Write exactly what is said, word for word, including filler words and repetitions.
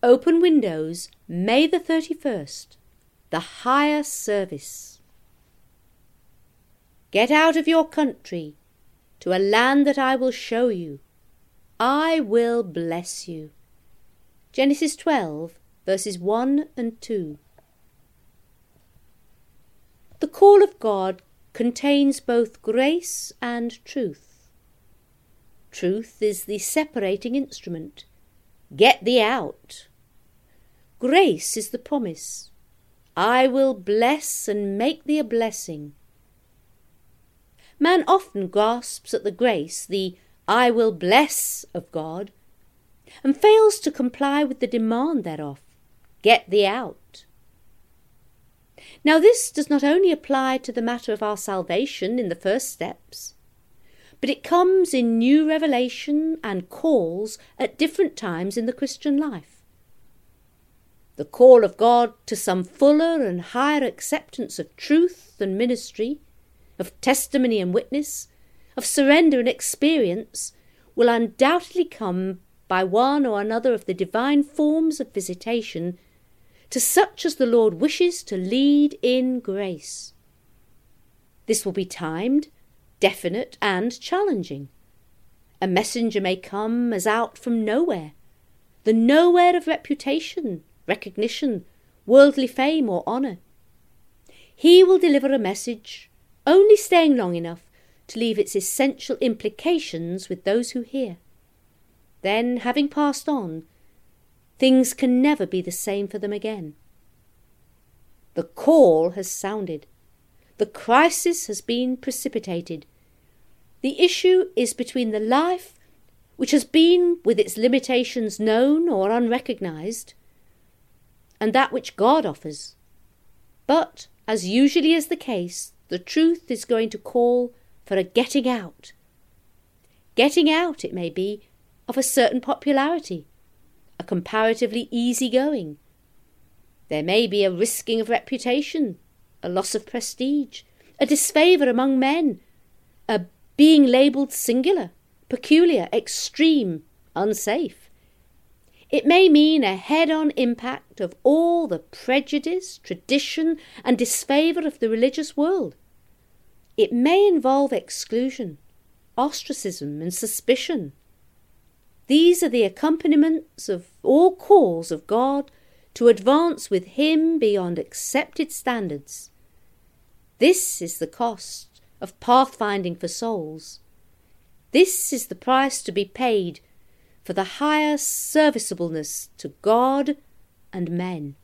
Open Windows, May the thirty-first. The Higher Service. Get out of your country to a land that I will show you. I will bless you. Genesis twelve, verses one and two. The call of God contains both grace and truth. Truth is the separating instrument. Get thee out. Grace is the promise. I will bless and make thee a blessing. Man often grasps at the grace, the I will bless of God, and fails to comply with the demand thereof. Get thee out. Now this does not only apply to the matter of our salvation in the first steps, but it comes in new revelation and calls at different times in the Christian life. The call of God to some fuller and higher acceptance of truth and ministry, of testimony and witness, of surrender and experience, will undoubtedly come by one or another of the divine forms of visitation to such as the Lord wishes to lead in grace. This will be timed, definite, and challenging. A messenger may come as out from nowhere, the nowhere of reputation, recognition, worldly fame, or honour. He will deliver a message, only staying long enough to leave its essential implications with those who hear. Then, having passed on, things can never be the same for them again. The call has sounded. The crisis has been precipitated. The issue is between the life which has been with its limitations known or unrecognised, and that which God offers. But, as usually is the case, the truth is going to call for a getting out. Getting out, it may be, of a certain popularity, a comparatively easy going. There may be a risking of reputation, a loss of prestige, a disfavour among men, a being labelled singular, peculiar, extreme, unsafe. It may mean a head-on impact of all the prejudice, tradition, and disfavour of the religious world. It may involve exclusion, ostracism, and suspicion. These are the accompaniments of all calls of God to advance with Him beyond accepted standards. This is the cost of pathfinding for souls. This is the price to be paid for the higher serviceableness to God and men.